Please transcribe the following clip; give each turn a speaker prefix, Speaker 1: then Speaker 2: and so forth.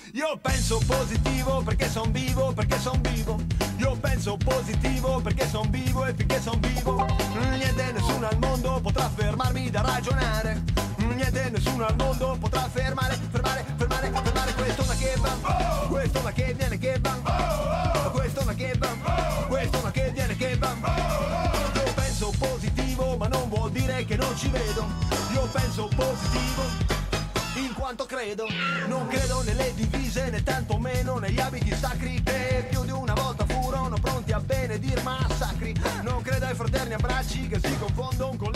Speaker 1: Io penso positivo perché son vivo, perché son vivo. Io penso positivo perché son vivo e finché son vivo niente, nessuno al mondo potrà fermarmi da ragionare. Niente, nessuno al mondo potrà fermare questo ma che va, questo ma che viene che va, questo ma che va, questo ma che viene che va. Io penso positivo ma non vuol dire che non ci vedo. Io penso positivo in quanto credo. Non credo nelle divise né tantomeno negli abiti sacri che più di una volta furono pronti a benedir massacri. Non credo ai fraterni abbracci che si confondono con